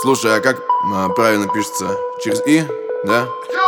Слушай, а как правильно пишется? Через И, да?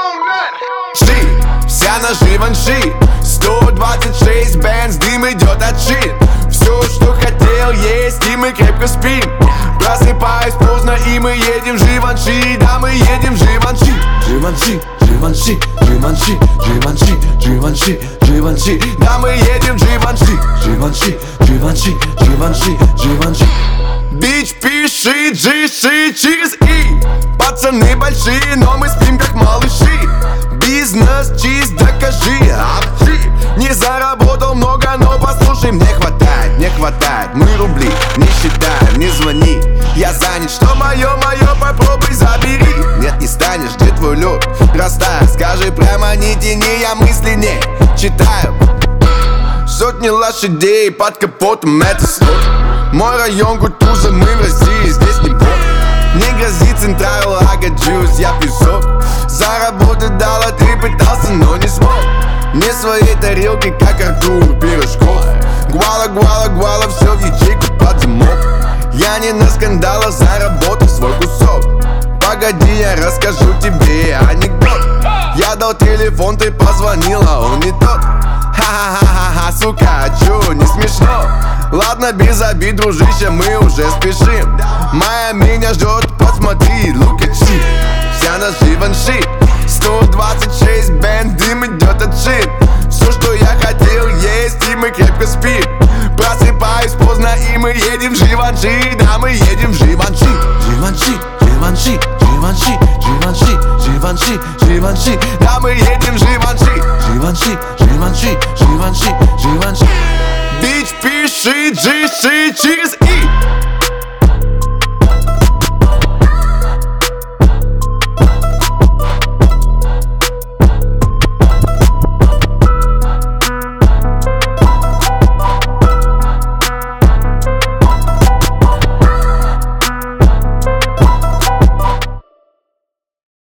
Вся на Живанши 126 Бенз, дым идет от шин. Все, что хотел есть, и мы крепко спим. Просыпаюсь поздно, и мы едем в Живанши. Да, мы едем в Живанши. Живанши, Живанши, Живанши, Живанши, Живанши, Живанши. Да, мы едем в Живанши. Живанши, Живанши, Живанши, Живанши. Бич, пиши, джиши через И. Пацаны большие, но мы спим как малыши. Бизнес чист, докажи, апчи. Не заработал много, но послушай, мне хватает. Мы рубли не считаем, не звони. Я занят, что мое, попробуй забери. Нет, не станешь, где твой лед? Растаял, скажи прямо, не тяни, я мысли не читаю. Сотни лошадей под капотом, это слот. Мой район Кутуза, мы в России, здесь не бот. Не грозит Централ Лага Джуз, я песок. Заработать дала, ты пытался, но не смог. Не своей тарелки, как Артур Пирожков. Гуала, все в ячейку под замок. Я не на скандалах, заработал свой кусок. Погоди, я расскажу тебе анекдот. Я дал телефон, ты позвонила, он не тот. Ха-ха-ха-ха, сука, а чё, не смешно? Ладно, без обид, дружище, мы уже спешим. Майя меня ждет, посмотри, look at shit. Вся на Живанши 126 Бенз, дым идет от шин. Все, что я хотел есть, и мы крепко спим. Просыпаюсь поздно, и мы едем в Живанши. Да, мы едем в Живанши. Живанши, Живанши, Живанши, Живанши, Живанши, Живанши. Да, мы едем в Живанши. Живанши, Живанши, Живанши, Живанши. Бич, пиши, джиши через И.